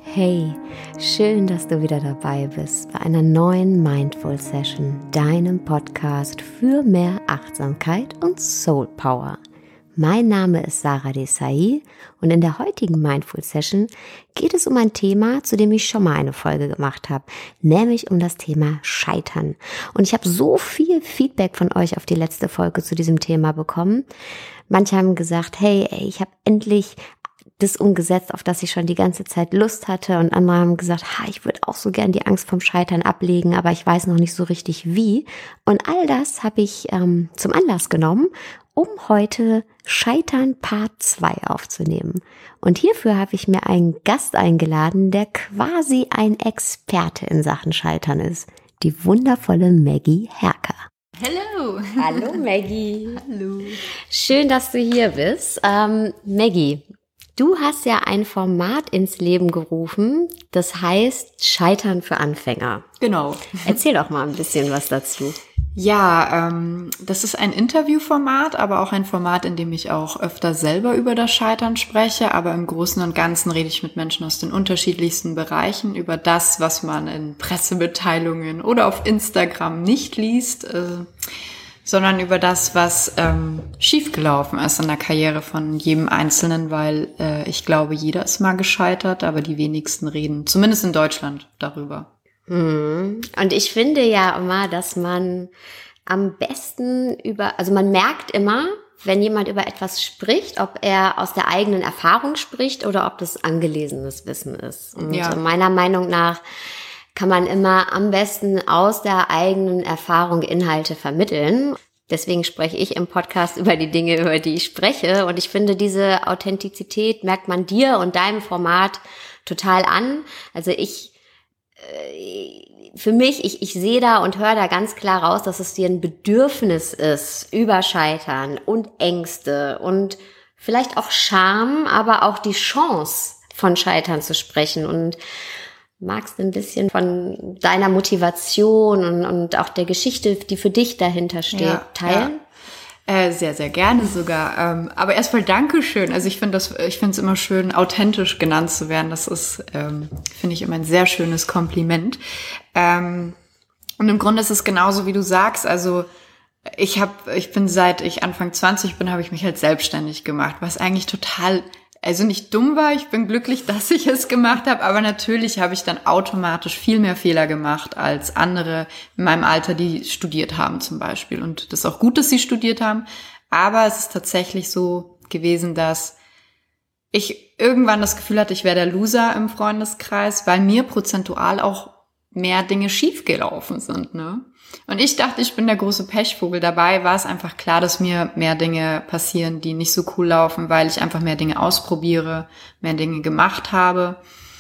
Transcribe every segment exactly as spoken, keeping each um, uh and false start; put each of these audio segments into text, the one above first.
Hey, schön, dass du wieder dabei bist bei einer neuen Mindful Session, deinem Podcast für mehr Achtsamkeit und Soul Power. Mein Name ist Sarah Desai und in der heutigen Mindful Session geht es um ein Thema, zu dem ich schon mal eine Folge gemacht habe, nämlich um das Thema Scheitern. Und ich habe so viel Feedback von euch auf die letzte Folge zu diesem Thema bekommen. Manche haben gesagt, hey, ey, ich habe endlich das umgesetzt, auf das ich schon die ganze Zeit Lust hatte, und andere haben gesagt, ha, ich würde auch so gern die Angst vom Scheitern ablegen, aber ich weiß noch nicht so richtig wie. Und all das habe ich ähm, zum Anlass genommen, um heute Scheitern Part zwei aufzunehmen. Und hierfür habe ich mir einen Gast eingeladen, der quasi ein Experte in Sachen Scheitern ist. Die wundervolle Maggie Herker. Hallo. Hallo Maggie. Hallo. Schön, dass du hier bist. Ähm, Maggie, du hast ja ein Format ins Leben gerufen, das heißt Scheitern für Anfänger. Genau. Erzähl doch mal ein bisschen was dazu. Ja, ähm, das ist ein Interviewformat, aber auch ein Format, in dem ich auch öfter selber über das Scheitern spreche. Aber im Großen und Ganzen rede ich mit Menschen aus den unterschiedlichsten Bereichen über das, was man in Pressemitteilungen oder auf Instagram nicht liest, äh, sondern über das, was ähm, schiefgelaufen ist in der Karriere von jedem Einzelnen, weil äh, ich glaube, jeder ist mal gescheitert, aber die wenigsten reden, zumindest in Deutschland, darüber. Hm. Und ich finde ja immer, dass man am besten über, also man merkt immer, wenn jemand über etwas spricht, ob er aus der eigenen Erfahrung spricht oder ob das angelesenes Wissen ist. Und Ja. meiner Meinung nach kann man immer am besten aus der eigenen Erfahrung Inhalte vermitteln. Deswegen spreche ich im Podcast über die Dinge, über die ich spreche. Und ich finde, diese Authentizität merkt man dir und deinem Format total an. Also ich, äh, für mich, ich, ich sehe da und höre da ganz klar raus, dass es dir ein Bedürfnis ist, über Scheitern und Ängste und vielleicht auch Scham, aber auch die Chance von Scheitern zu sprechen. Und magst du ein bisschen von deiner Motivation und, und auch der Geschichte, die für dich dahinter steht, Ja, teilen? Ja. Äh, sehr, sehr gerne sogar. Ähm, aber erstmal Dankeschön. Also ich finde das, ich finde es immer schön, authentisch genannt zu werden. Das ist, ähm, finde ich, immer ein sehr schönes Kompliment. Ähm, und im Grunde ist es genauso, wie du sagst. Also ich habe, ich bin seit ich Anfang zwanzig bin, habe ich mich halt selbstständig gemacht, was eigentlich total Also nicht dumm war, ich bin glücklich, dass ich es gemacht habe, aber natürlich habe ich dann automatisch viel mehr Fehler gemacht als andere in meinem Alter, die studiert haben zum Beispiel. Und das ist auch gut, dass sie studiert haben, aber es ist tatsächlich so gewesen, dass ich irgendwann das Gefühl hatte, ich wäre der Loser im Freundeskreis, weil mir prozentual auch mehr Dinge schiefgelaufen sind, ne? Und ich dachte, ich bin der große Pechvogel. Dabei war es einfach klar, dass mir mehr Dinge passieren, die nicht so cool laufen, weil ich einfach mehr Dinge ausprobiere, mehr Dinge gemacht habe.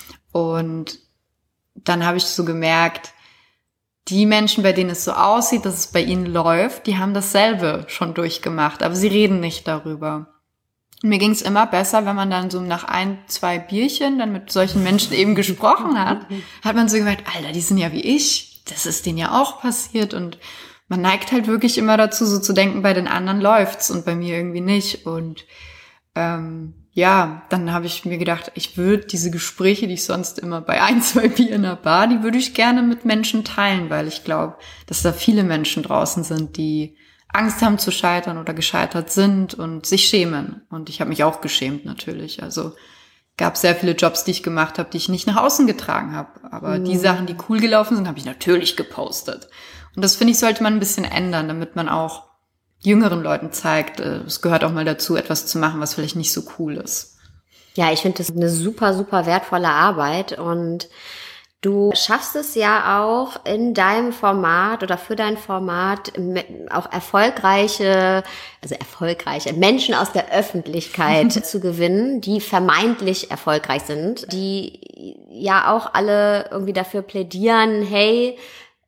Und dann habe ich so gemerkt, die Menschen, bei denen es so aussieht, dass es bei ihnen läuft, die haben dasselbe schon durchgemacht, aber sie reden nicht darüber. Und mir ging es immer besser, wenn man dann so nach ein, zwei Bierchen dann mit solchen Menschen eben gesprochen hat, hat man so gemerkt, Alter, die sind ja wie ich. Das ist denen ja auch passiert, und man neigt halt wirklich immer dazu, so zu denken, bei den anderen läuft's und bei mir irgendwie nicht. Und ähm, ja, dann habe ich mir gedacht, ich würde diese Gespräche, die ich sonst immer bei ein, zwei Bier in der Bar, die würde ich gerne mit Menschen teilen, weil ich glaube, dass da viele Menschen draußen sind, die Angst haben zu scheitern oder gescheitert sind und sich schämen. Und ich habe mich auch geschämt natürlich, also gab sehr viele Jobs, die ich gemacht habe, die ich nicht nach außen getragen habe. Aber mhm. die Sachen, die cool gelaufen sind, habe ich natürlich gepostet. Und das, finde ich, sollte man ein bisschen ändern, damit man auch jüngeren Leuten zeigt, es gehört auch mal dazu, etwas zu machen, was vielleicht nicht so cool ist. Ja, ich finde das eine super, super wertvolle Arbeit, und du schaffst es ja auch in deinem Format oder für dein Format auch erfolgreiche, also erfolgreiche Menschen aus der Öffentlichkeit zu gewinnen, die vermeintlich erfolgreich sind, die ja auch alle irgendwie dafür plädieren, hey,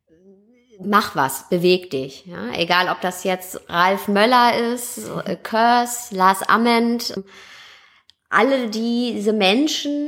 mach was, beweg dich. Ja? Egal, ob das jetzt Ralf Möller ist, Kurs, Lars Ament, alle diese Menschen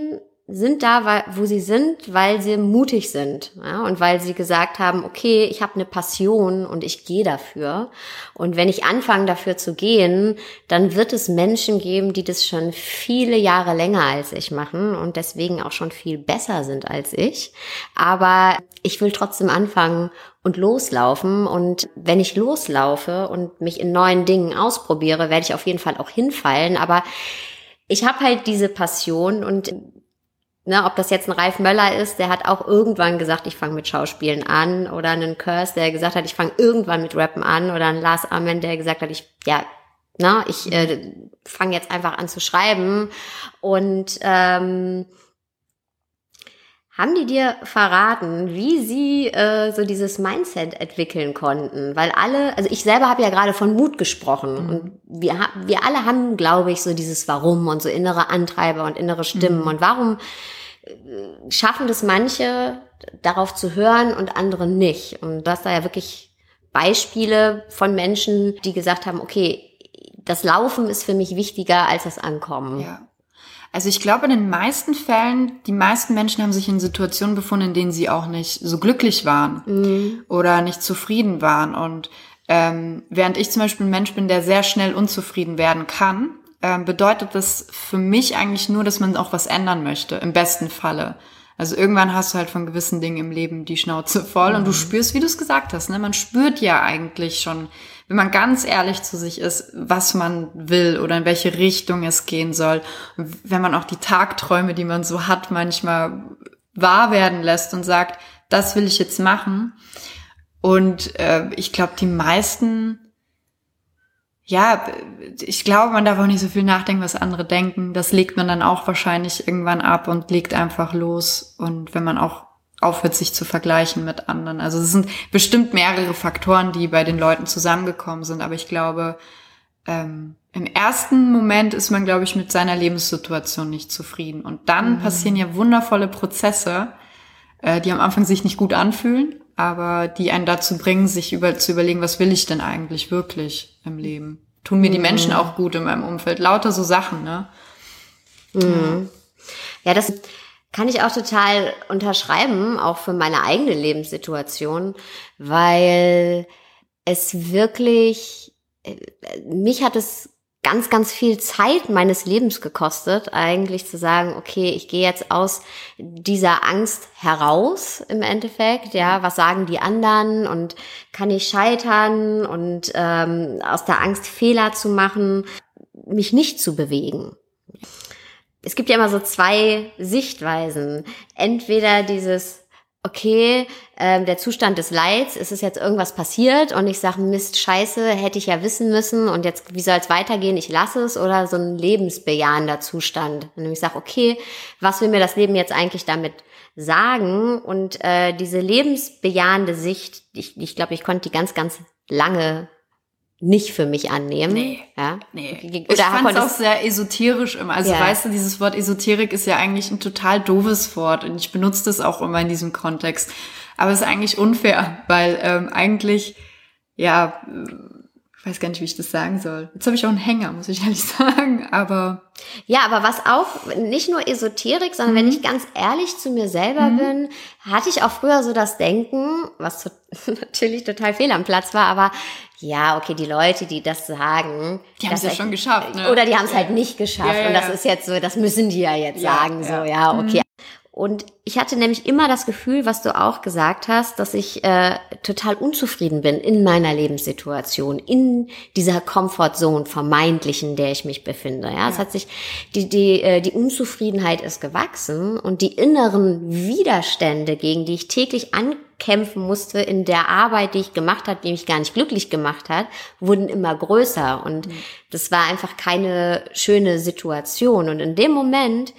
sind da, wo sie sind, weil sie mutig sind, ja, und weil sie gesagt haben, okay, ich habe eine Passion und ich gehe dafür. Und wenn ich anfange, dafür zu gehen, dann wird es Menschen geben, die das schon viele Jahre länger als ich machen und deswegen auch schon viel besser sind als ich. Aber ich will trotzdem anfangen und loslaufen. Und wenn ich loslaufe und mich in neuen Dingen ausprobiere, werde ich auf jeden Fall auch hinfallen. Aber ich habe halt diese Passion und Ne, ob das jetzt ein Ralf Möller ist, der hat auch irgendwann gesagt, ich fange mit Schauspielen an, oder einen Curse, der gesagt hat, ich fange irgendwann mit Rappen an, oder ein Lars Amen, der gesagt hat, ich ja, na, ich äh, fange jetzt einfach an zu schreiben. Und ähm, haben die dir verraten, wie sie äh, so dieses Mindset entwickeln konnten? Weil alle, also ich selber habe ja gerade von Mut gesprochen, mhm. und wir, wir alle haben, glaube ich, so dieses Warum und so innere Antreiber und innere Stimmen. Mhm. Und warum äh, schaffen das manche, darauf zu hören und andere nicht? Und du hast da ja wirklich Beispiele von Menschen, die gesagt haben, okay, das Laufen ist für mich wichtiger als das Ankommen. Ja. Also ich glaube, in den meisten Fällen, die meisten Menschen haben sich in Situationen befunden, in denen sie auch nicht so glücklich waren, mhm. oder nicht zufrieden waren. Und ähm, während ich zum Beispiel ein Mensch bin, der sehr schnell unzufrieden werden kann, ähm, bedeutet das für mich eigentlich nur, dass man auch was ändern möchte, im besten Falle. Also irgendwann hast du halt von gewissen Dingen im Leben die Schnauze voll, mhm. und du spürst, wie du es gesagt hast, ne? Man spürt ja eigentlich schon, wenn man ganz ehrlich zu sich ist, was man will oder in welche Richtung es gehen soll. Und wenn man auch die Tagträume, die man so hat, manchmal wahr werden lässt und sagt, das will ich jetzt machen. Und äh, ich glaube, die meisten, ja, ich glaube, man darf auch nicht so viel nachdenken, was andere denken. Das legt man dann auch wahrscheinlich irgendwann ab und legt einfach los. Und wenn man auch aufhört, sich zu vergleichen mit anderen. Also es sind bestimmt mehrere Faktoren, die bei den Leuten zusammengekommen sind. Aber ich glaube, ähm, im ersten Moment ist man, glaube ich, mit seiner Lebenssituation nicht zufrieden. Und dann mhm. passieren ja wundervolle Prozesse, äh, die am Anfang sich nicht gut anfühlen, aber die einen dazu bringen, sich über, zu überlegen, was will ich denn eigentlich wirklich im Leben? Tun mir mhm. die Menschen auch gut in meinem Umfeld? Lauter so Sachen, ne? Mhm. Ja, das kann ich auch total unterschreiben, auch für meine eigene Lebenssituation, weil es wirklich, mich hat es ganz, ganz viel Zeit meines Lebens gekostet, eigentlich zu sagen, okay, ich gehe jetzt aus dieser Angst heraus im Endeffekt, ja, was sagen die anderen und kann ich scheitern und ähm, aus der Angst Fehler zu machen, mich nicht zu bewegen. Es gibt ja immer so zwei Sichtweisen. Entweder dieses, okay, ähm, der Zustand des Leids, es ist jetzt irgendwas passiert und ich sage, Mist, scheiße, hätte ich ja wissen müssen und jetzt, wie soll es weitergehen, ich lasse es, oder so ein lebensbejahender Zustand. Und ich sage, okay, was will mir das Leben jetzt eigentlich damit sagen? Und äh, diese lebensbejahende Sicht, ich, ich glaube, ich konnte die ganz, ganz lange nicht für mich annehmen. Nee, ja? nee. Oder ich fand es auch sehr esoterisch immer. Also ja. Weißt du, dieses Wort Esoterik ist ja eigentlich ein total doofes Wort und ich benutze das auch immer in diesem Kontext. Aber es ist eigentlich unfair, weil ähm, eigentlich, ja, ich weiß gar nicht, wie ich das sagen soll. Jetzt habe ich auch einen Hänger, muss ich ehrlich sagen, aber... Ja, aber was auch, nicht nur Esoterik, sondern mhm. wenn ich ganz ehrlich zu mir selber mhm. bin, hatte ich auch früher so das Denken, was to- natürlich total fehl am Platz war, aber ja, okay, die Leute, die das sagen... Die haben es ja schon geschafft, ne? Oder die haben es ja. halt nicht geschafft, ja, ja, und das ja. ist jetzt so, das müssen die ja jetzt ja, sagen, ja. so, ja, okay. Mhm. Und ich hatte nämlich immer das Gefühl, was du auch gesagt hast, dass ich äh, total unzufrieden bin in meiner Lebenssituation, in dieser Comfortzone vermeintlichen, in der ich mich befinde. Ja, ja. Es hat sich die die äh, die Unzufriedenheit ist gewachsen und die inneren Widerstände, gegen die ich täglich ankämpfen musste in der Arbeit, die ich gemacht habe, die mich gar nicht glücklich gemacht hat, wurden immer größer, und mhm. das war einfach keine schöne Situation. Und in dem Moment,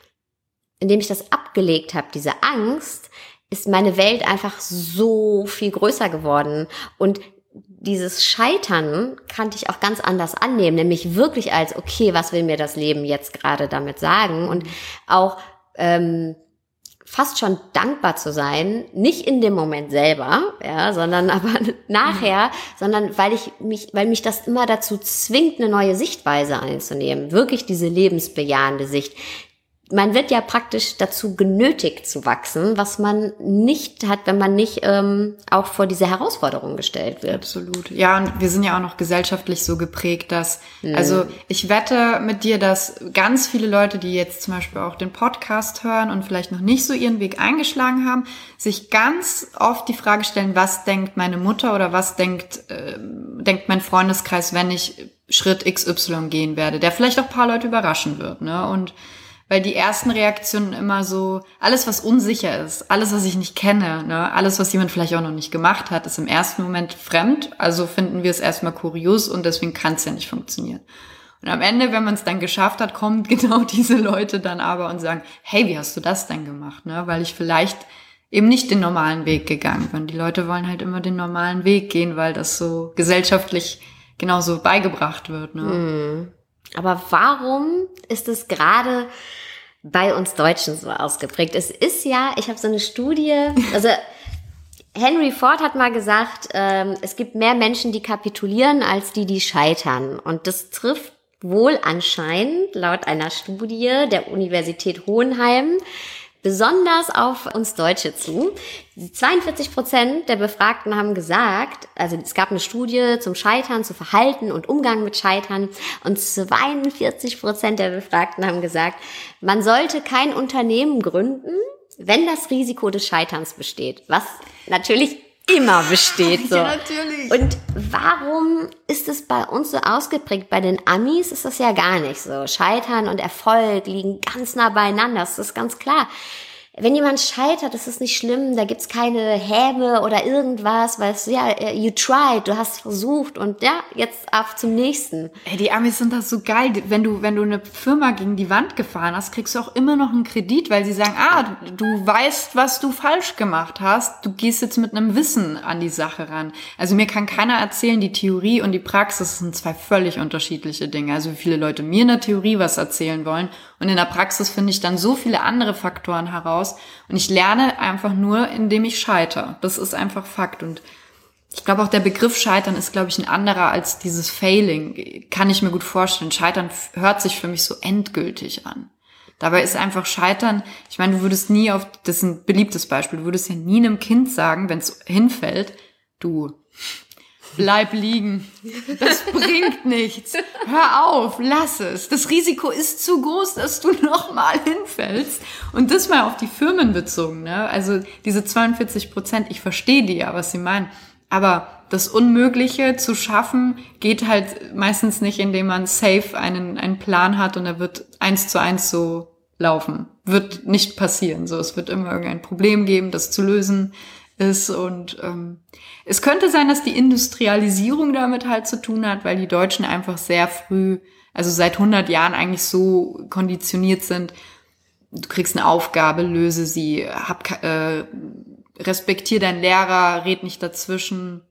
indem ich das abgelegt habe, diese Angst, ist meine Welt einfach so viel größer geworden. Und dieses Scheitern kannte ich auch ganz anders annehmen, nämlich wirklich als, okay, was will mir das Leben jetzt gerade damit sagen? Und auch ähm, fast schon dankbar zu sein, nicht in dem Moment selber, ja, sondern aber nachher, mhm. sondern weil ich mich, weil mich das immer dazu zwingt, eine neue Sichtweise einzunehmen, wirklich diese lebensbejahende Sicht. man wird ja praktisch dazu genötigt zu wachsen, was man nicht hat, wenn man nicht ähm, auch vor diese Herausforderung gestellt wird. Absolut. Ja, und wir sind ja auch noch gesellschaftlich so geprägt, dass, mhm. also ich wette mit dir, dass ganz viele Leute, die jetzt zum Beispiel auch den Podcast hören und vielleicht noch nicht so ihren Weg eingeschlagen haben, sich ganz oft die Frage stellen, was denkt meine Mutter oder was denkt, äh, denkt mein Freundeskreis, wenn ich Schritt X Y gehen werde, der vielleicht auch ein paar Leute überraschen wird, ne? Und weil die ersten Reaktionen immer so, alles was unsicher ist, alles was ich nicht kenne, ne, alles was jemand vielleicht auch noch nicht gemacht hat, ist im ersten Moment fremd, also finden wir es erstmal kurios und deswegen kann es ja nicht funktionieren. Und am Ende, wenn man es dann geschafft hat, kommen genau diese Leute dann aber und sagen, hey, wie hast du das denn gemacht, ne, weil ich vielleicht eben nicht den normalen Weg gegangen bin. Die Leute wollen halt immer den normalen Weg gehen, weil das so gesellschaftlich genauso beigebracht wird, ne. Hm. Aber warum ist es gerade bei uns Deutschen so ausgeprägt? Es ist ja, ich habe so eine Studie, also Henry Ford hat mal gesagt, ähm, es gibt mehr Menschen, die kapitulieren, als die, die scheitern. Und das trifft wohl anscheinend laut einer Studie der Universität Hohenheim besonders auf uns Deutsche zu. zweiundvierzig Prozent der Befragten haben gesagt, also es gab eine Studie zum Scheitern, zu Verhalten und Umgang mit Scheitern und zweiundvierzig Prozent der Befragten haben gesagt, man sollte kein Unternehmen gründen, wenn das Risiko des Scheiterns besteht, was natürlich immer besteht. So. Ja, natürlich. Und warum ist es bei uns so ausgeprägt? Bei den Amis ist das ja gar nicht so. Scheitern und Erfolg liegen ganz nah beieinander, das ist ganz klar. Wenn jemand scheitert, ist es nicht schlimm, da gibt's keine Häme oder irgendwas, weil es, ja, you tried, du hast versucht und ja, jetzt auf zum nächsten. Ey, die Amis sind das so geil, wenn du, wenn du eine Firma gegen die Wand gefahren hast, kriegst du auch immer noch einen Kredit, weil sie sagen, ah, du weißt, was du falsch gemacht hast, du gehst jetzt mit einem Wissen an die Sache ran. Also mir kann keiner erzählen, die Theorie und die Praxis sind zwei völlig unterschiedliche Dinge. Also wie viele Leute mir in der Theorie was erzählen wollen und in der Praxis finde ich dann so viele andere Faktoren heraus. Und ich lerne einfach nur, indem ich scheitere. Das ist einfach Fakt. Und ich glaube auch, der Begriff Scheitern ist, glaube ich, ein anderer als dieses Failing. Kann ich mir gut vorstellen. Scheitern hört sich für mich so endgültig an. Dabei ist einfach Scheitern, ich meine, du würdest nie auf, das ist ein beliebtes Beispiel, du würdest ja nie einem Kind sagen, wenn es hinfällt, du, bleib liegen. Das bringt nichts. Hör auf, lass es. Das Risiko ist zu groß, dass du nochmal hinfällst. Und das mal auf die Firmen bezogen, ne? Also diese zweiundvierzig Prozent, ich verstehe die ja, was sie meinen. Aber das Unmögliche zu schaffen, geht halt meistens nicht, indem man safe einen, einen Plan hat und er wird eins zu eins so laufen. Wird nicht passieren. So, es wird immer irgendein Problem geben, das zu lösen ist und ähm, es könnte sein, dass die Industrialisierung damit halt zu tun hat, weil die Deutschen einfach sehr früh, also seit hundert Jahren eigentlich so konditioniert sind, du kriegst eine Aufgabe, löse sie, hab, äh, respektier deinen Lehrer, red nicht dazwischen,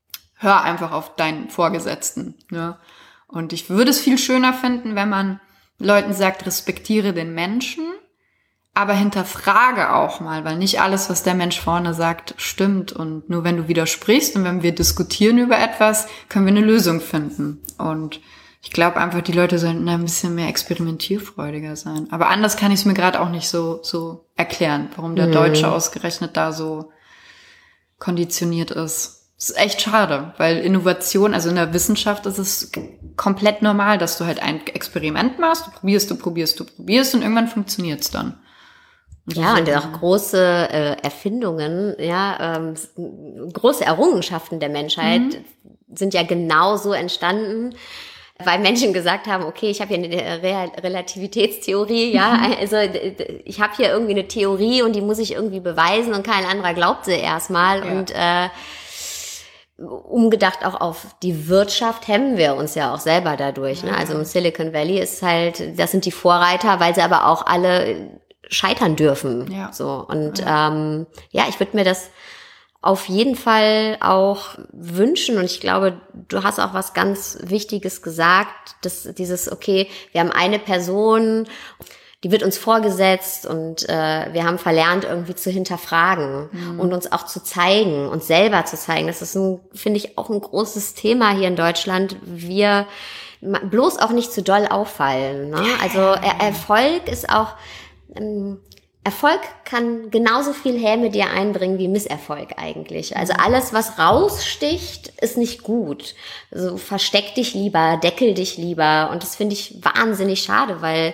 hör einfach auf deinen Vorgesetzten. Ne? Und ich würde es viel schöner finden, wenn man Leuten sagt, respektiere den Menschen, aber hinterfrage auch mal, weil nicht alles, was der Mensch vorne sagt, stimmt. Und nur wenn du widersprichst und wenn wir diskutieren über etwas, können wir eine Lösung finden. Und ich glaube einfach, die Leute sollten ein bisschen mehr experimentierfreudiger sein. Aber anders kann ich es mir gerade auch nicht so so erklären, warum der Deutsche ausgerechnet da so konditioniert ist. Das ist echt schade, weil Innovation, also in der Wissenschaft ist es komplett normal, dass du halt ein Experiment machst, du probierst, du probierst, du probierst und irgendwann funktioniert es dann. Ja, und auch große äh, Erfindungen, ja, ähm, große Errungenschaften der Menschheit mhm. sind ja genauso entstanden, weil Menschen gesagt haben, okay, ich habe hier eine Re- Relativitätstheorie, ja, also ich habe hier irgendwie eine Theorie und die muss ich irgendwie beweisen und kein anderer glaubt sie erstmal ja. und äh, umgedacht auch auf die Wirtschaft hemmen wir uns ja auch selber dadurch, ja. ne? Also im Silicon Valley ist halt, das sind die Vorreiter, weil sie aber auch alle scheitern dürfen. Ja. So. Und ja, ähm, ja ich würde mir das auf jeden Fall auch wünschen. Und ich glaube, du hast auch was ganz Wichtiges gesagt, dass dieses, okay, wir haben eine Person, die wird uns vorgesetzt und äh, wir haben verlernt, irgendwie zu hinterfragen mhm. und uns auch zu zeigen, uns selber zu zeigen. Das ist, ein, finde ich, auch ein großes Thema hier in Deutschland. Wir bloß auch nicht zu doll auffallen. Ne? Also er Erfolg ist auch, ähm, Erfolg kann genauso viel Häme dir einbringen wie Misserfolg eigentlich. Also alles, was raussticht, ist nicht gut. Also versteck dich lieber, deckel dich lieber. Und das finde ich wahnsinnig schade, weil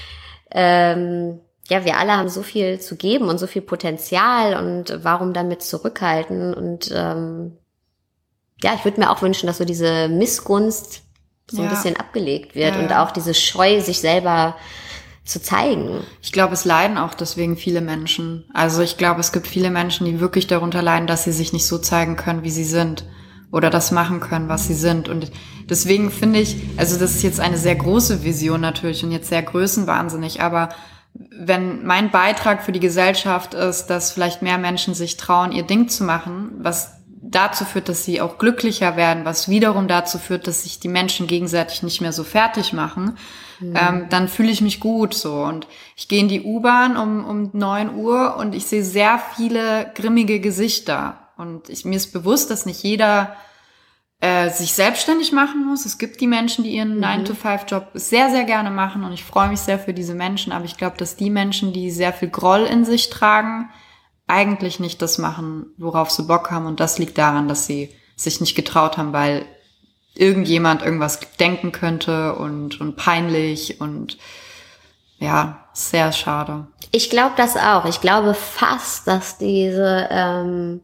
ähm, ja, wir alle haben so viel zu geben und so viel Potenzial. Und warum damit zurückhalten? Und ähm, ja, ich würde mir auch wünschen, dass so diese Missgunst so ein ja. bisschen abgelegt wird ja. und auch diese Scheu, sich selber zu zeigen. Ich glaube, es leiden auch deswegen viele Menschen. Also ich glaube, es gibt viele Menschen, die wirklich darunter leiden, dass sie sich nicht so zeigen können, wie sie sind oder das machen können, was sie sind. Und deswegen finde ich, also das ist jetzt eine sehr große Vision natürlich und jetzt sehr größenwahnsinnig, aber wenn mein Beitrag für die Gesellschaft ist, dass vielleicht mehr Menschen sich trauen, ihr Ding zu machen, was dazu führt, dass sie auch glücklicher werden, was wiederum dazu führt, dass sich die Menschen gegenseitig nicht mehr so fertig machen, mhm. ähm, dann fühle ich mich gut so. Und ich gehe in die U-Bahn um um neun Uhr und ich sehe sehr viele grimmige Gesichter. Und ich, mir ist bewusst, dass nicht jeder äh, sich selbstständig machen muss. Es gibt die Menschen, die ihren mhm. nine to five Job sehr, sehr gerne machen und ich freue mich sehr für diese Menschen. Aber ich glaube, dass die Menschen, die sehr viel Groll in sich tragen, eigentlich nicht das machen, worauf sie Bock haben. Und das liegt daran, dass sie sich nicht getraut haben, weil irgendjemand irgendwas denken könnte und, und peinlich und ja, sehr schade. Ich glaube das auch. Ich glaube fast, dass diese ähm,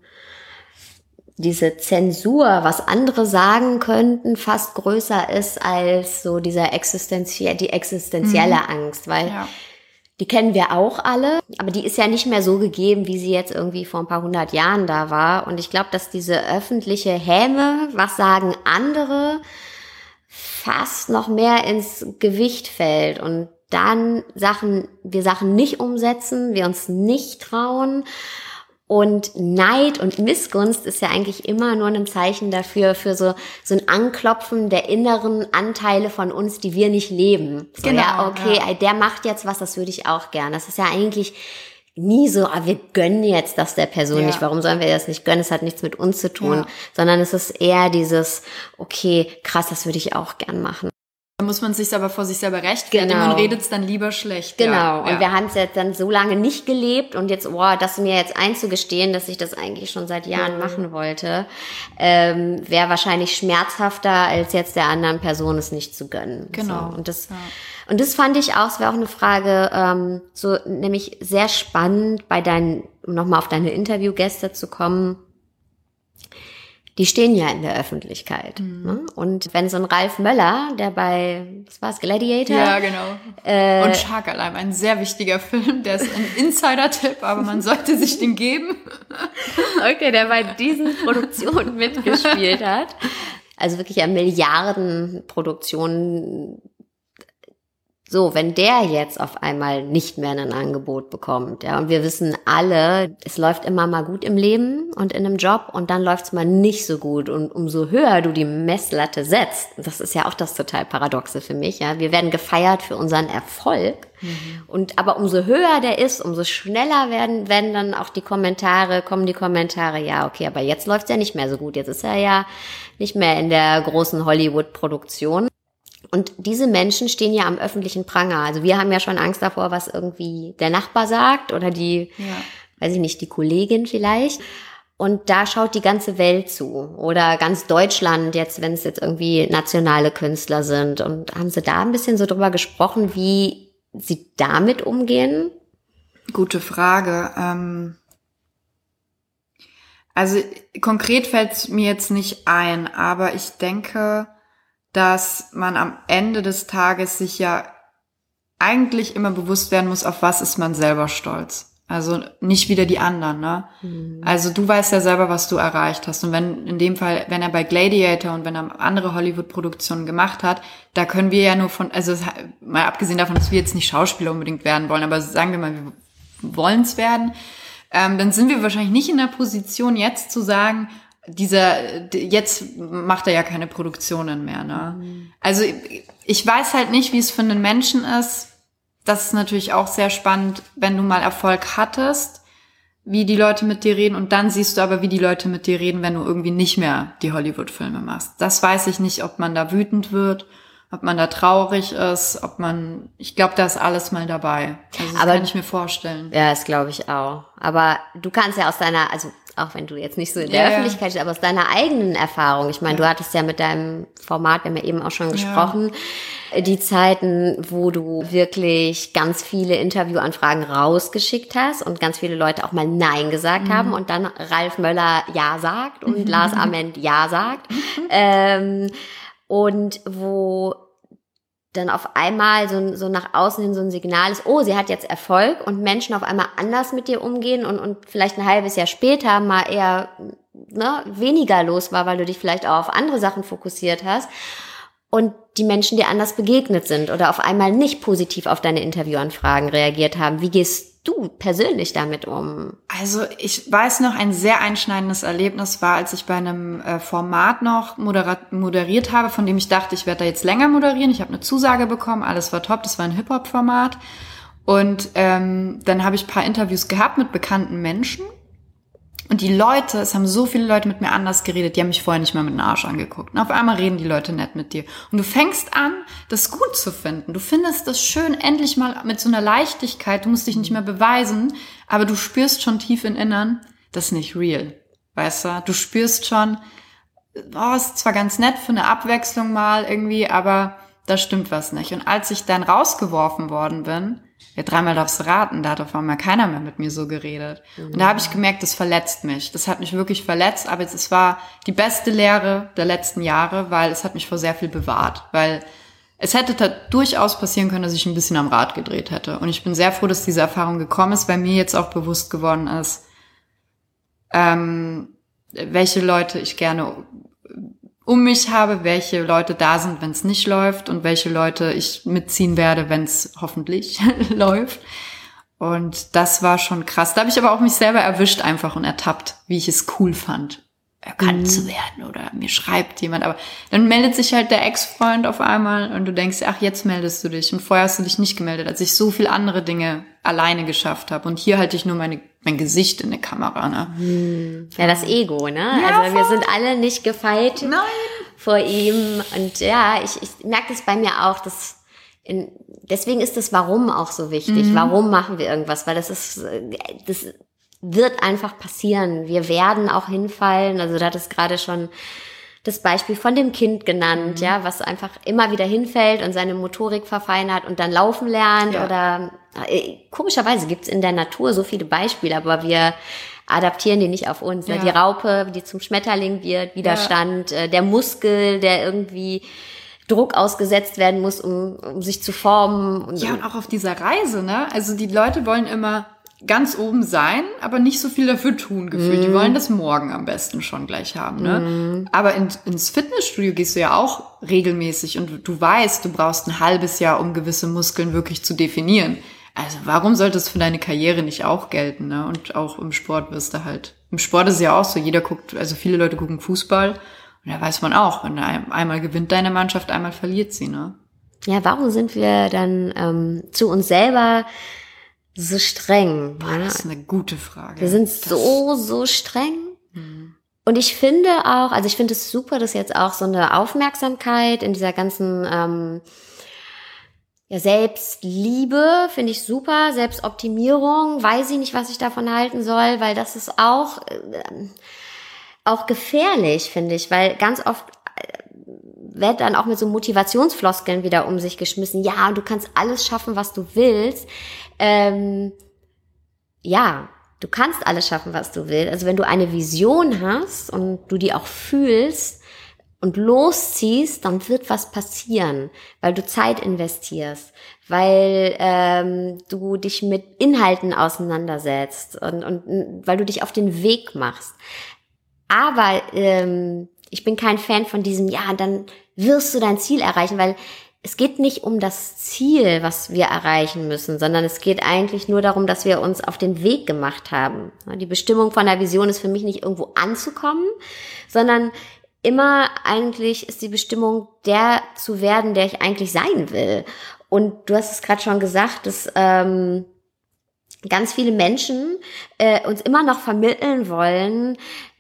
diese Zensur, was andere sagen könnten, fast größer ist als so dieser existenzie- die existenzielle mhm. Angst, weil ja. die kennen wir auch alle, aber die ist ja nicht mehr so gegeben, wie sie jetzt irgendwie vor ein paar hundert Jahren da war. Und ich glaube, dass diese öffentliche Häme, was sagen andere, fast noch mehr ins Gewicht fällt und dann Sachen, wir Sachen nicht umsetzen, wir uns nicht trauen. Und Neid und Missgunst ist ja eigentlich immer nur ein Zeichen dafür, für so, so ein Anklopfen der inneren Anteile von uns, die wir nicht leben. So, genau, ja, okay, ja. der macht jetzt was, das würde ich auch gern. Das ist ja eigentlich nie so, ah, wir gönnen jetzt das der Person ja. nicht. Warum sollen wir das nicht gönnen? Es hat nichts mit uns zu tun, ja. sondern es ist eher dieses, okay, krass, das würde ich auch gern machen. Da muss man sich aber vor sich selber rechtfertigen genau. und redet es dann lieber schlecht. Genau, ja. und ja. wir haben es jetzt dann so lange nicht gelebt und jetzt, boah, das mir jetzt einzugestehen, dass ich das eigentlich schon seit Jahren mhm. machen wollte, ähm, wäre wahrscheinlich schmerzhafter, als jetzt der anderen Person es nicht zu gönnen. Genau. So, und das ja. und das fand ich auch, es wäre auch eine Frage, ähm, so nämlich sehr spannend bei deinen, um nochmal auf deine Interviewgäste zu kommen, die stehen ja in der Öffentlichkeit. Mhm. Ne? Und wenn so ein Ralf Möller, der bei, was war's, Gladiator? Ja, genau. Äh, und Shark Alarm, ein sehr wichtiger Film, der ist ein Insider-Tipp, aber man sollte sich den geben. Okay, der bei diesen Produktionen mitgespielt hat. Also wirklich an Milliardenproduktionen. So, wenn der jetzt auf einmal nicht mehr ein Angebot bekommt, ja, und wir wissen alle, es läuft immer mal gut im Leben und in einem Job und dann läuft's mal nicht so gut und umso höher du die Messlatte setzt, das ist ja auch das total Paradoxe für mich, ja, wir werden gefeiert für unseren Erfolg mhm. und aber umso höher der ist, umso schneller werden, werden dann auch die Kommentare, kommen die Kommentare, ja, okay, aber jetzt läuft's ja nicht mehr so gut, jetzt ist er ja nicht mehr in der großen Hollywood-Produktion. Und diese Menschen stehen ja am öffentlichen Pranger. Also wir haben ja schon Angst davor, was irgendwie der Nachbar sagt oder die, ja. weiß ich nicht, die Kollegin vielleicht. Und da schaut die ganze Welt zu. Oder ganz Deutschland jetzt, wenn es jetzt irgendwie nationale Künstler sind. Und haben Sie da ein bisschen so drüber gesprochen, wie Sie damit umgehen? Gute Frage. Ähm also konkret fällt es mir jetzt nicht ein, aber ich denke, dass man am Ende des Tages sich ja eigentlich immer bewusst werden muss, auf was ist man selber stolz. Also nicht wieder die anderen, ne? Mhm. Also du weißt ja selber, was du erreicht hast. Und wenn in dem Fall, wenn er bei Gladiator und wenn er andere Hollywood-Produktionen gemacht hat, da können wir ja nur von, also mal abgesehen davon, dass wir jetzt nicht Schauspieler unbedingt werden wollen, aber sagen wir mal, wir wollen es werden, ähm, dann sind wir wahrscheinlich nicht in der Position, jetzt zu sagen, dieser, jetzt macht er ja keine Produktionen mehr, ne? Mhm. Also ich weiß halt nicht, wie es für einen Menschen ist. Das ist natürlich auch sehr spannend, wenn du mal Erfolg hattest, wie die Leute mit dir reden und dann siehst du aber, wie die Leute mit dir reden, wenn du irgendwie nicht mehr die Hollywood-Filme machst. Das weiß ich nicht, ob man da wütend wird, ob man da traurig ist, ob man, ich glaube, da ist alles mal dabei. Also das Aber, kann ich mir vorstellen. Ja, das glaube ich auch. Aber du kannst ja aus deiner, also auch wenn du jetzt nicht so in der ja, Öffentlichkeit bist, aber aus deiner eigenen Erfahrung, ich meine, ja. du hattest ja mit deinem Format, wir haben ja eben auch schon gesprochen, ja. die Zeiten, wo du wirklich ganz viele Interviewanfragen rausgeschickt hast und ganz viele Leute auch mal Nein gesagt mhm. haben und dann Ralf Möller Ja sagt und Lars Ament Ja sagt. ähm, und wo dann auf einmal so, so nach außen hin so ein Signal ist, oh, sie hat jetzt Erfolg und Menschen auf einmal anders mit dir umgehen und, und vielleicht ein halbes Jahr später mal eher ne, weniger los war, weil du dich vielleicht auch auf andere Sachen fokussiert hast und die Menschen dir anders begegnet sind oder auf einmal nicht positiv auf deine Interviewanfragen reagiert haben. Wie gehst du persönlich damit um? Also ich weiß noch, ein sehr einschneidendes Erlebnis war, als ich bei einem äh, Format noch moderiert, moderiert habe, von dem ich dachte, ich werde da jetzt länger moderieren. Ich habe eine Zusage bekommen, alles war top, das war ein Hip-Hop-Format. Und ähm, dann habe ich ein paar Interviews gehabt mit bekannten Menschen. Und die Leute, es haben so viele Leute mit mir anders geredet, die haben mich vorher nicht mal mit dem Arsch angeguckt. Und auf einmal reden die Leute nett mit dir. Und du fängst an, das gut zu finden. Du findest das schön, endlich mal mit so einer Leichtigkeit. Du musst dich nicht mehr beweisen, aber du spürst schon tief im Innern, das ist nicht real. Weißt du? Du spürst schon, oh, ist zwar ganz nett für eine Abwechslung mal irgendwie, aber da stimmt was nicht. Und als ich dann rausgeworfen worden bin, ja, dreimal darfst du raten, da hat auf einmal keiner mehr mit mir so geredet. Mhm. Und da habe ich gemerkt, das verletzt mich. Das hat mich wirklich verletzt, aber es war die beste Lehre der letzten Jahre, weil es hat mich vor sehr viel bewahrt. Weil es hätte da durchaus passieren können, dass ich ein bisschen am Rad gedreht hätte. Und ich bin sehr froh, dass diese Erfahrung gekommen ist, weil mir jetzt auch bewusst geworden ist, ähm, welche Leute ich gerne um mich habe, welche Leute da sind, wenn es nicht läuft und welche Leute ich mitziehen werde, wenn es hoffentlich läuft. Und das war schon krass. Da habe ich aber auch mich selber erwischt einfach und ertappt, wie ich es cool fand, erkannt mhm. zu werden oder mir schreibt jemand. Aber dann meldet sich halt der Ex-Freund auf einmal und du denkst, ach, jetzt meldest du dich. Und vorher hast du dich nicht gemeldet, als ich so viel andere Dinge alleine geschafft habe. Und hier halte ich nur meine, mein Gesicht in der Kamera. Ne? Ja, das Ego, ne? Ja, also wir sind alle nicht gefeit Nein. vor ihm. Und ja, ich, ich merke das bei mir auch, dass in, deswegen ist das Warum auch so wichtig. Mhm. Warum machen wir irgendwas? Weil das ist, das wird einfach passieren. Wir werden auch hinfallen. Also du hattest gerade schon das Beispiel von dem Kind genannt, mhm. ja, was einfach immer wieder hinfällt und seine Motorik verfeinert und dann laufen lernt ja. oder äh, komischerweise gibt's in der Natur so viele Beispiele, aber wir adaptieren die nicht auf uns. Ja. Ne? Die Raupe, die zum Schmetterling wird, Widerstand, ja. äh, der Muskel, der irgendwie Druck ausgesetzt werden muss, um, um sich zu formen. Und ja, und auch auf dieser Reise, ne? Also die Leute wollen immer ganz oben sein, aber nicht so viel dafür tun, gefühlt. Mm. Die wollen das morgen am besten schon gleich haben, ne? Mm. Aber in, ins Fitnessstudio gehst du ja auch regelmäßig und du weißt, du brauchst ein halbes Jahr, um gewisse Muskeln wirklich zu definieren. Also warum sollte es für deine Karriere nicht auch gelten, ne? Und auch im Sport wirst du halt, im Sport ist es ja auch so, jeder guckt, also viele Leute gucken Fußball und da weiß man auch, wenn einmal gewinnt deine Mannschaft, einmal verliert sie, ne? Ja, warum sind wir dann ähm, zu uns selber so streng? Boah, das ist eine gute Frage. Wir sind das so, so streng. Mhm. Und ich finde auch, also ich finde es super, dass jetzt auch so eine Aufmerksamkeit in dieser ganzen ähm, ja, Selbstliebe, finde ich super. Selbstoptimierung, weiß ich nicht, was ich davon halten soll, weil das ist auch, äh, auch gefährlich, finde ich, weil ganz oft wird dann auch mit so Motivationsfloskeln wieder um sich geschmissen. Ja, du kannst alles schaffen, was du willst. Ähm, ja, du kannst alles schaffen, was du willst. Also wenn du eine Vision hast und du die auch fühlst und losziehst, dann wird was passieren, weil du Zeit investierst, weil ähm, du dich mit Inhalten auseinandersetzt und, und weil du dich auf den Weg machst. Aber ähm, ich bin kein Fan von diesem, ja, dann wirst du dein Ziel erreichen, weil es geht nicht um das Ziel, was wir erreichen müssen, sondern es geht eigentlich nur darum, dass wir uns auf den Weg gemacht haben. Die Bestimmung von der Vision ist für mich nicht irgendwo anzukommen, sondern immer eigentlich ist die Bestimmung, der zu werden, der ich eigentlich sein will. Und du hast es gerade schon gesagt, dass ähm, ganz viele Menschen äh, uns immer noch vermitteln wollen,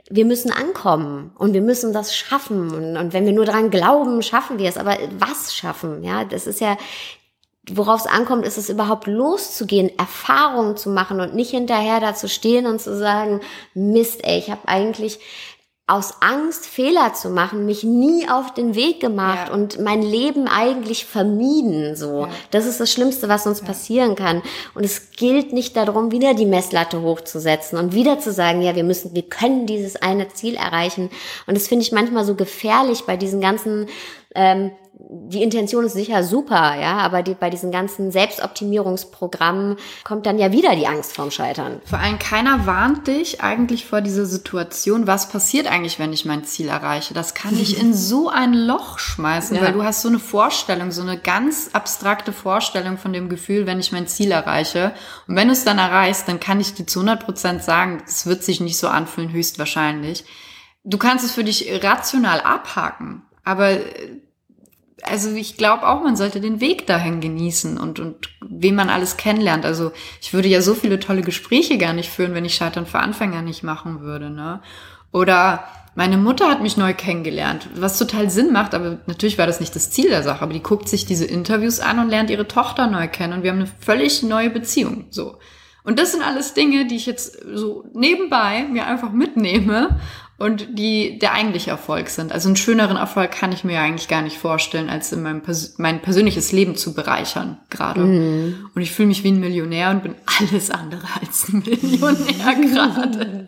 wir müssen ankommen und wir müssen das schaffen. Und, und wenn wir nur dran glauben, schaffen wir es. Aber was schaffen? Ja, das ist ja, worauf es ankommt, ist es überhaupt loszugehen, Erfahrungen zu machen und nicht hinterher da zu stehen und zu sagen, Mist, ey, ich habe eigentlich aus Angst, Fehler zu machen, mich nie auf den Weg gemacht ja. und mein Leben eigentlich vermieden. So, ja. Das ist das Schlimmste, was uns ja. passieren kann. Und es gilt nicht darum, wieder die Messlatte hochzusetzen und wieder zu sagen, ja, wir müssen, wir können dieses eine Ziel erreichen. Und das finde ich manchmal so gefährlich bei diesen ganzen ähm, die Intention ist sicher super, ja, aber die, bei diesen ganzen Selbstoptimierungsprogrammen kommt dann ja wieder die Angst vorm Scheitern. Vor allem keiner warnt dich eigentlich vor dieser Situation, was passiert eigentlich, wenn ich mein Ziel erreiche. Das kann dich in so ein Loch schmeißen, ja. weil du hast so eine Vorstellung, so eine ganz abstrakte Vorstellung von dem Gefühl, wenn ich mein Ziel erreiche. Und wenn du es dann erreichst, dann kann ich dir zu hundert Prozent sagen, es wird sich nicht so anfühlen, höchstwahrscheinlich. Du kannst es für dich rational abhaken, aber also ich glaube auch, man sollte den Weg dahin genießen und und wen man alles kennenlernt. Also ich würde ja so viele tolle Gespräche gar nicht führen, wenn ich Scheitern für Anfänger nicht machen würde, ne? Oder meine Mutter hat mich neu kennengelernt, was total Sinn macht, aber natürlich war das nicht das Ziel der Sache. Aber die guckt sich diese Interviews an und lernt ihre Tochter neu kennen und wir haben eine völlig neue Beziehung, so. Und das sind alles Dinge, die ich jetzt so nebenbei mir einfach mitnehme und die der eigentliche Erfolg sind. Also einen schöneren Erfolg kann ich mir ja eigentlich gar nicht vorstellen, als in meinem Pers- mein persönliches Leben zu bereichern gerade. Mm. Und ich fühle mich wie ein Millionär und bin alles andere als ein Millionär gerade.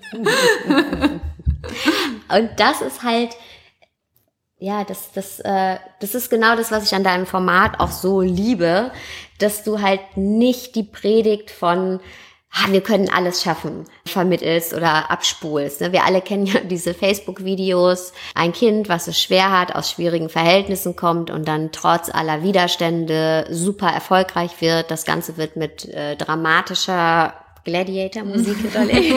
Und das ist halt, ja, das, das, äh, das ist genau das, was ich an deinem Format auch so liebe, dass du halt nicht die Predigt von ah, wir können alles schaffen, vermittelst oder abspulst. Wir alle kennen ja diese Facebook-Videos. Ein Kind, was es schwer hat, aus schwierigen Verhältnissen kommt und dann trotz aller Widerstände super erfolgreich wird. Das Ganze wird mit äh, dramatischer Gladiator-Musik hinterlegt.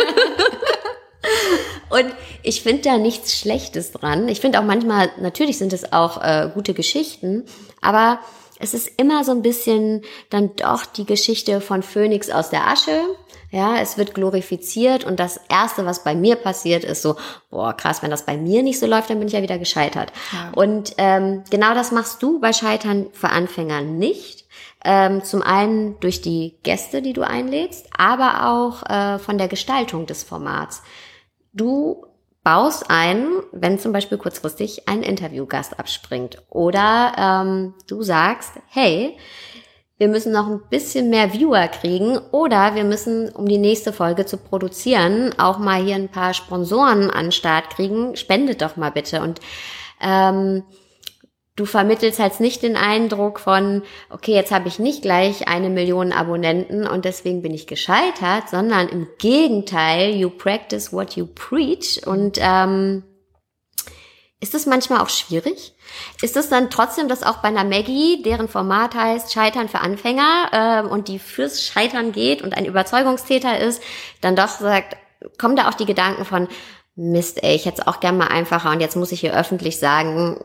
Und ich finde da nichts Schlechtes dran. Ich finde auch manchmal, natürlich sind es auch äh, gute Geschichten, aber es ist immer so ein bisschen dann doch die Geschichte von Phönix aus der Asche. Ja, es wird glorifiziert und das Erste, was bei mir passiert, ist so, boah, krass, wenn das bei mir nicht so läuft, dann bin ich ja wieder gescheitert. Ja. Und ähm, genau das machst du bei Scheitern für Anfänger nicht. Ähm, zum einen durch die Gäste, die du einlädst, aber auch äh, von der Gestaltung des Formats. Du baust ein, wenn zum Beispiel kurzfristig ein Interviewgast abspringt oder ähm, du sagst, hey, wir müssen noch ein bisschen mehr Viewer kriegen oder wir müssen, um die nächste Folge zu produzieren, auch mal hier ein paar Sponsoren an den Start kriegen, spendet doch mal bitte. Und ähm, du vermittelst halt nicht den Eindruck von, okay, jetzt habe ich nicht gleich eine Million Abonnenten und deswegen bin ich gescheitert, sondern im Gegenteil, you practice what you preach. Und ähm, ist das manchmal auch schwierig? Ist es dann trotzdem, dass auch bei einer Maggie, deren Format heißt Scheitern für Anfänger äh, und die fürs Scheitern geht und ein Überzeugungstäter ist, dann doch sagt, kommen da auch die Gedanken von, Mist, ey, ich hätte es auch gern mal einfacher und jetzt muss ich hier öffentlich sagen,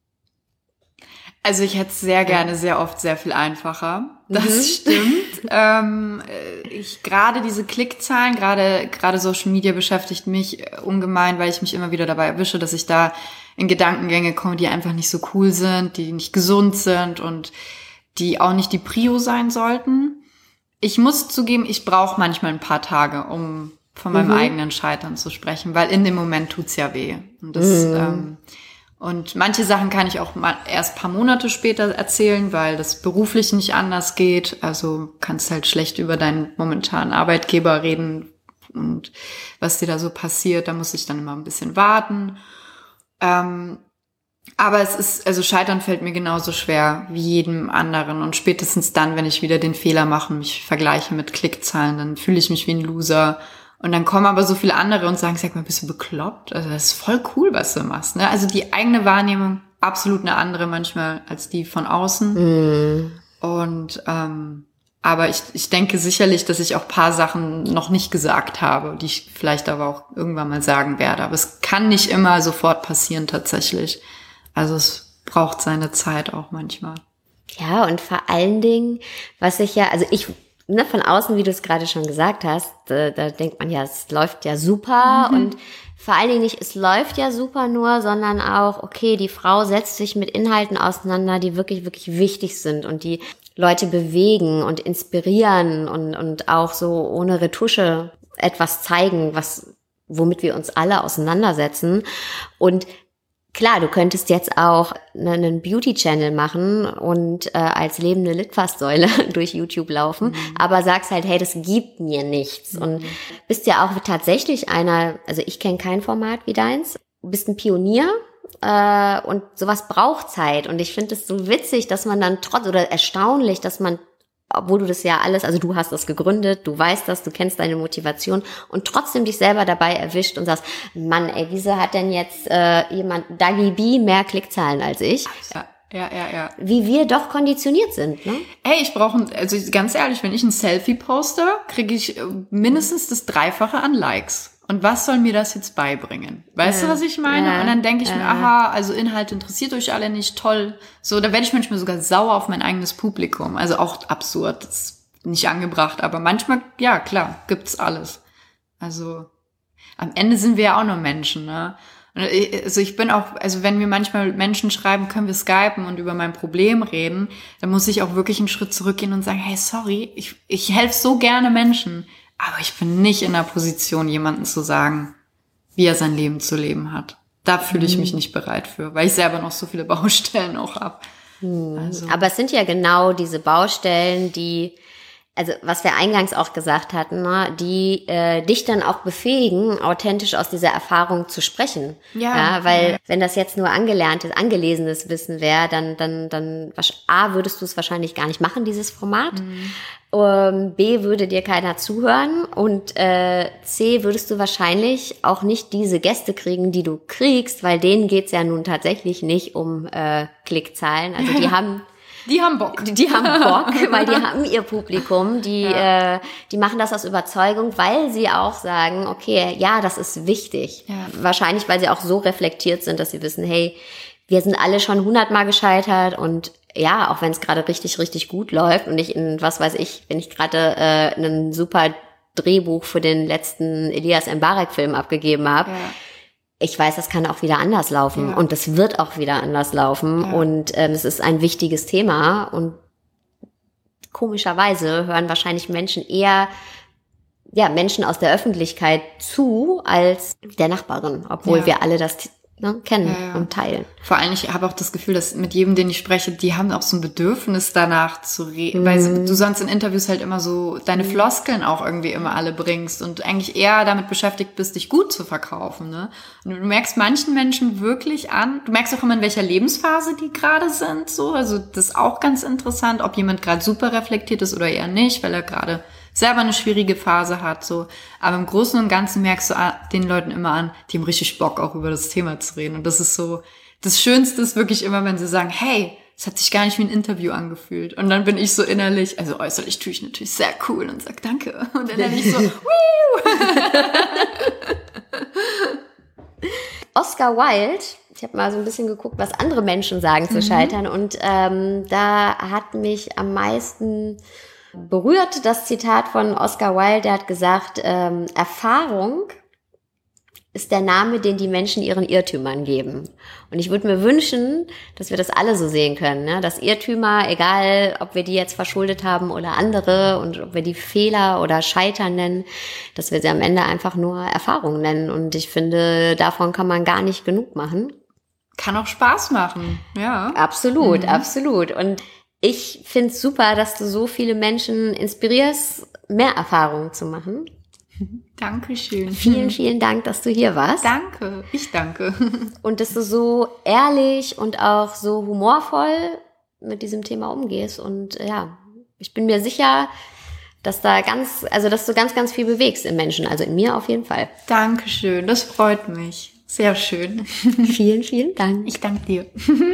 also ich hätte es sehr gerne, sehr oft sehr viel einfacher. Das mhm. stimmt. ähm, ich gerade diese Klickzahlen, gerade gerade Social Media beschäftigt mich ungemein, weil ich mich immer wieder dabei erwische, dass ich da in Gedankengänge komme, die einfach nicht so cool sind, die nicht gesund sind und die auch nicht die Prio sein sollten. Ich muss zugeben, ich brauche manchmal ein paar Tage, um von meinem mhm. eigenen Scheitern zu sprechen, weil in dem Moment tut's ja weh. Und das mhm. ähm, Und manche Sachen kann ich auch mal erst paar Monate später erzählen, weil das beruflich nicht anders geht. Also kannst halt schlecht über deinen momentanen Arbeitgeber reden und was dir da so passiert. Da muss ich dann immer ein bisschen warten. Ähm, aber es ist, also Scheitern fällt mir genauso schwer wie jedem anderen. Und spätestens dann, wenn ich wieder den Fehler mache und mich vergleiche mit Klickzahlen, dann fühle ich mich wie ein Loser. Und dann kommen aber so viele andere und sagen, sag mal, bist du bekloppt? Also das ist voll cool, was du machst, ne? Also die eigene Wahrnehmung, absolut eine andere manchmal als die von außen. Mm. Und ähm, aber ich, ich denke sicherlich, dass ich auch paar Sachen noch nicht gesagt habe, die ich vielleicht aber auch irgendwann mal sagen werde. Aber es kann nicht immer sofort passieren tatsächlich. Also es braucht seine Zeit auch manchmal. Ja, und vor allen Dingen, was ich ja, also ich ne, von außen, wie du es gerade schon gesagt hast, da, da denkt man ja, es läuft ja super mhm. und vor allen Dingen nicht, es läuft ja super nur, sondern auch, okay, die Frau setzt sich mit Inhalten auseinander, die wirklich, wirklich wichtig sind und die Leute bewegen und inspirieren und, und auch so ohne Retusche etwas zeigen, was, womit wir uns alle auseinandersetzen. Und klar, du könntest jetzt auch einen Beauty-Channel machen und äh, als lebende Litfaßsäule durch YouTube laufen, mhm. aber sagst halt, hey, das gibt mir nichts. Mhm. Und bist ja auch tatsächlich einer, also ich kenne kein Format wie deins, du bist ein Pionier äh, und sowas braucht Zeit. Und ich finde es so witzig, dass man dann trotz, oder erstaunlich, dass man, obwohl du das ja alles, also du hast das gegründet, du weißt das, du kennst deine Motivation und trotzdem dich selber dabei erwischt und sagst, Mann, ey, wieso hat denn jetzt äh, jemand, Dagi B, mehr Klickzahlen als ich? Ja, ja, ja, ja. Wie wir doch konditioniert sind, ne? Ey, ich brauche, also ganz ehrlich, wenn ich ein Selfie poste, kriege ich mindestens das Dreifache an Likes. Und was soll mir das jetzt beibringen? Weißt ja, du, was ich meine? Ja, und dann denke ich ja. mir, aha, also Inhalt interessiert euch alle nicht, toll. So, da werde ich manchmal sogar sauer auf mein eigenes Publikum. Also auch absurd, das ist nicht angebracht. Aber manchmal, ja, klar, gibt's alles. Also am Ende sind wir ja auch nur Menschen, ne? Also ich bin auch, also wenn mir manchmal Menschen schreiben, können wir skypen und über mein Problem reden, dann muss ich auch wirklich einen Schritt zurückgehen und sagen, hey, sorry, ich, ich helfe so gerne Menschen. Aber ich bin nicht in der Position, jemandem zu sagen, wie er sein Leben zu leben hat. Da fühle ich mich nicht bereit für, weil ich selber noch so viele Baustellen auch habe. Hm. Also. Aber es sind ja genau diese Baustellen, die, also was wir eingangs auch gesagt hatten, ne, die äh, dich dann auch befähigen, authentisch aus dieser Erfahrung zu sprechen. Ja. ja weil ja. wenn das jetzt nur angelerntes, angelesenes Wissen wäre, dann, dann, dann, A, würdest du es wahrscheinlich gar nicht machen, dieses Format. Mhm. Um, B, würde dir keiner zuhören und äh, C, würdest du wahrscheinlich auch nicht diese Gäste kriegen, die du kriegst, weil denen geht's ja nun tatsächlich nicht um äh, Klickzahlen. Also die haben Die haben Bock. Die, die haben Bock, weil die haben ihr Publikum, die ja. äh, die machen das aus Überzeugung, weil sie auch sagen, okay, ja, das ist wichtig. Ja. Wahrscheinlich, weil sie auch so reflektiert sind, dass sie wissen, hey, wir sind alle schon hundertmal gescheitert und ja, auch wenn es gerade richtig, richtig gut läuft und ich in, was weiß ich, wenn ich gerade äh, einen super Drehbuch für den letzten Elias Mbarek-Film abgegeben habe, ja. ich weiß, das kann auch wieder anders laufen ja. und es wird auch wieder anders laufen ja. und ähm, es ist ein wichtiges Thema und komischerweise hören wahrscheinlich Menschen eher ja Menschen aus der Öffentlichkeit zu als der Nachbarin, obwohl ja. wir alle das Ne, kennen ja, ja. und teilen. Vor allem, ich habe auch das Gefühl, dass mit jedem, den ich spreche, die haben auch so ein Bedürfnis danach zu reden, mhm. weil du sonst in Interviews halt immer so deine mhm. Floskeln auch irgendwie immer alle bringst und eigentlich eher damit beschäftigt bist, dich gut zu verkaufen. Ne? Und du merkst manchen Menschen wirklich an, du merkst auch immer, in welcher Lebensphase die gerade sind. So, also das ist auch ganz interessant, ob jemand gerade super reflektiert ist oder eher nicht, weil er gerade selber eine schwierige Phase hat, so. Aber im Großen und Ganzen merkst du den Leuten immer an, die haben richtig Bock, auch über das Thema zu reden. Und das ist so, das Schönste ist wirklich immer, wenn sie sagen, hey, es hat sich gar nicht wie ein Interview angefühlt. Und dann bin ich so innerlich, also äußerlich tue ich natürlich sehr cool und sag danke. Und dann bin ich so, Oscar Wilde, ich habe mal so ein bisschen geguckt, was andere Menschen sagen zu mhm. scheitern. Und ähm, da hat mich am meisten berührt das Zitat von Oscar Wilde, der hat gesagt, ähm, Erfahrung ist der Name, den die Menschen ihren Irrtümern geben. Und ich würde mir wünschen, dass wir das alle so sehen können, ne? Dass Irrtümer, egal ob wir die jetzt verschuldet haben oder andere und ob wir die Fehler oder Scheitern nennen, dass wir sie am Ende einfach nur Erfahrung nennen. Und ich finde, davon kann man gar nicht genug machen. Kann auch Spaß machen, ja. Absolut, mhm. absolut. Und ich finde es super, dass du so viele Menschen inspirierst, mehr Erfahrungen zu machen. Dankeschön. Vielen, vielen Dank, dass du hier warst. Danke, ich danke. Und dass du so ehrlich und auch so humorvoll mit diesem Thema umgehst. Und ja, ich bin mir sicher, dass da ganz, also dass du ganz, ganz viel bewegst im Menschen, also in mir auf jeden Fall. Dankeschön, das freut mich. Sehr schön. Vielen, vielen Dank. Ich danke dir.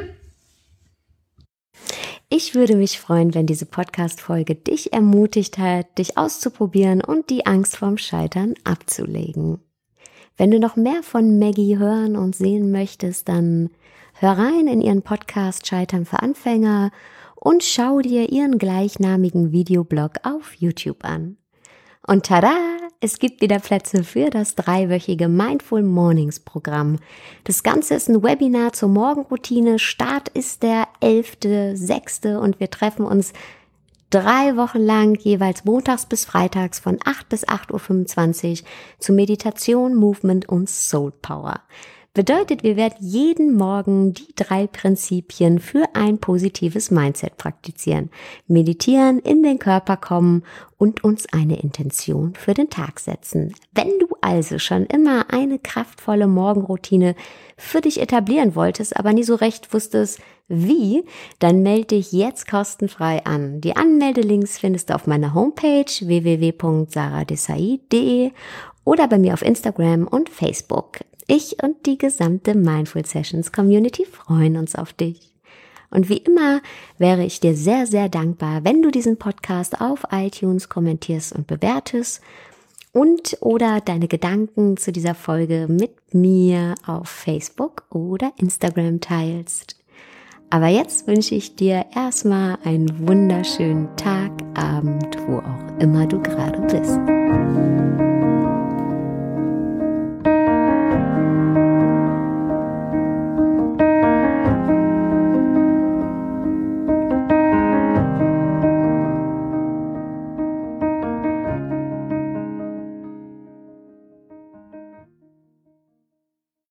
Ich würde mich freuen, wenn diese Podcast-Folge dich ermutigt hat, dich auszuprobieren und die Angst vorm Scheitern abzulegen. Wenn du noch mehr von Maggie hören und sehen möchtest, dann hör rein in ihren Podcast Scheitern für Anfänger und schau dir ihren gleichnamigen Videoblog auf YouTube an. Und tada! Es gibt wieder Plätze für das dreiwöchige Mindful Mornings Programm. Das Ganze ist ein Webinar zur Morgenroutine. Start ist der elfte sechste und wir treffen uns drei Wochen lang, jeweils montags bis freitags von acht bis acht Uhr fünfundzwanzig zu Meditation, Movement und Soul Power. Bedeutet, wir werden jeden Morgen die drei Prinzipien für ein positives Mindset praktizieren, meditieren, in den Körper kommen und uns eine Intention für den Tag setzen. Wenn du also schon immer eine kraftvolle Morgenroutine für dich etablieren wolltest, aber nie so recht wusstest, wie, dann melde dich jetzt kostenfrei an. Die Anmeldelinks findest du auf meiner Homepage w w w punkt sarah desai punkt de oder bei mir auf Instagram und Facebook. Ich und die gesamte Mindful Sessions Community freuen uns auf dich. Und wie immer wäre ich dir sehr, sehr dankbar, wenn du diesen Podcast auf iTunes kommentierst und bewertest und oder deine Gedanken zu dieser Folge mit mir auf Facebook oder Instagram teilst. Aber jetzt wünsche ich dir erstmal einen wunderschönen Tag, Abend, wo auch immer du gerade bist.